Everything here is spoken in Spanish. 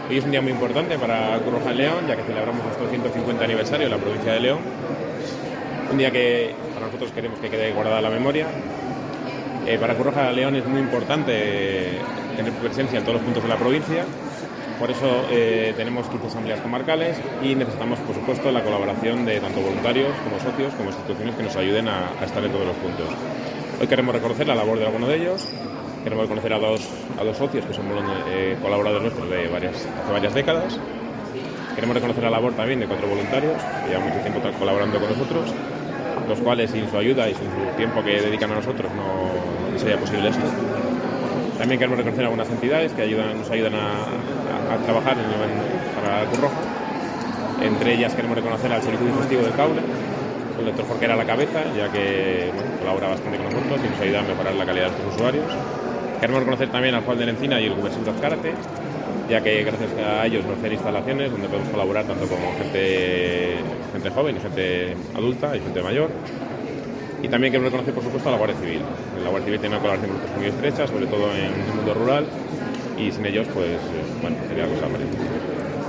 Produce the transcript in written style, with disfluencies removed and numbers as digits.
Hoy es un día muy importante para Cruz Roja en León, ya que celebramos nuestro 150 aniversario en la provincia de León. Un día que para nosotros queremos que quede guardada la memoria. Para Cruz Roja León es muy importante tener presencia en todos los puntos de la provincia. Por eso tenemos 15 asambleas comarcales y necesitamos, por supuesto, la colaboración de tanto voluntarios como socios, como instituciones que nos ayuden a estar en todos los puntos. Hoy queremos reconocer la labor de alguno de ellos. Queremos reconocer a dos socios que son colaboradores nuestros de hace varias décadas. Queremos reconocer la labor también de 4 voluntarios que llevan mucho tiempo colaborando con nosotros, los cuales sin su ayuda y sin su tiempo que dedican a nosotros no sería posible esto. También queremos reconocer a algunas entidades que nos ayudan a trabajar para Cruz Roja. Entre ellas queremos reconocer al Servicio Digestivo del Caule, con el doctor Jorquera a la cabeza, ya que colabora bastante con nosotros y nos ayuda a mejorar la calidad de nuestros usuarios. Queremos reconocer también al Juan de la Encina y el Conversión de Azcárate, ya que gracias a ellos nos hacen instalaciones donde podemos colaborar tanto con gente joven y gente adulta y gente mayor. Y también queremos reconocer, por supuesto, a la Guardia Civil. La Guardia Civil tiene una colaboración con nosotros muy estrecha, sobre todo en el mundo rural, y sin ellos, pues, sería cosa aparente.